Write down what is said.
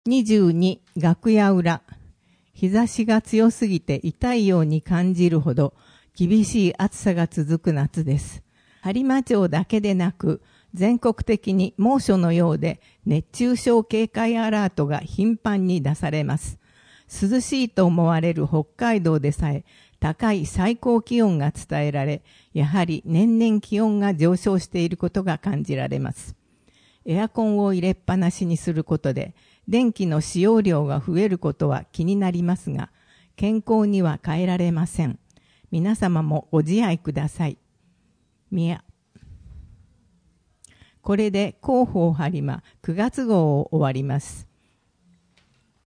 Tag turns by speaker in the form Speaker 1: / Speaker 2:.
Speaker 1: 22、楽屋裏。日差しが強すぎて痛いように感じるほど厳しい暑さが続く夏です。播磨町だけでなく、全国的に猛暑のようで熱中症警戒アラートが頻繁に出されます。涼しいと思われる北海道でさえ高い最高気温が伝えられ、やはり年々気温が上昇していることが感じられます。エアコンを入れっぱなしにすることで、電気の使用量が増えることは気になりますが、健康には変えられません。皆様もご自愛ください。これで広報播磨9月号を終わります。